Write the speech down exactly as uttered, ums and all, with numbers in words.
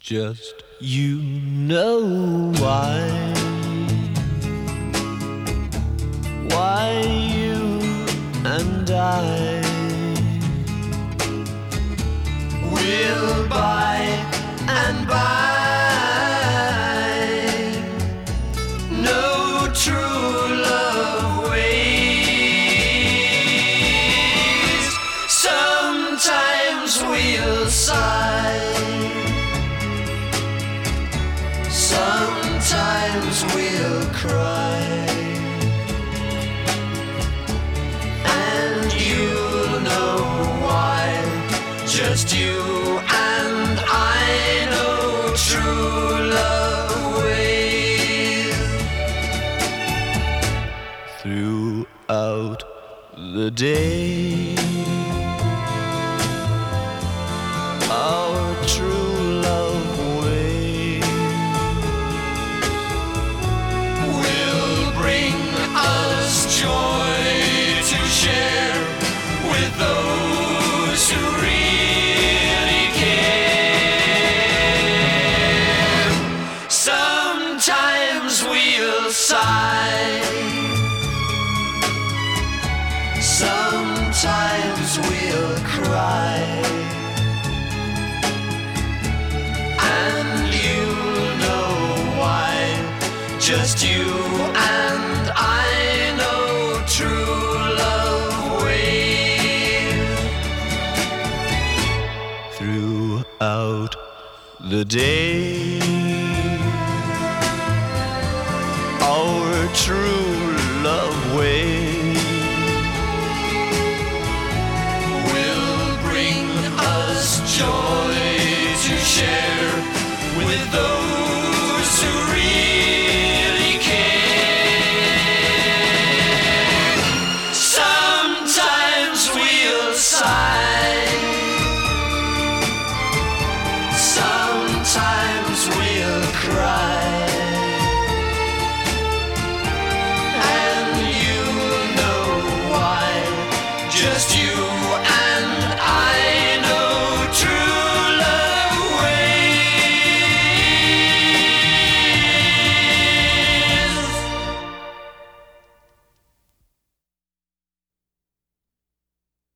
Just you know why. Why you and I will by and by no true love ways. Sometimes we'll sigh, sometimes we'll cry, and you'll know why. Just you and I know true love ways. Throughout the day, our true love ways will bring us joy to share with those who really care. Sometimes we'll sigh, sometimes we'll cry, and you'll know why. Just you and I know true love ways. Throughout the day, our true love ways will bring us joy to share with those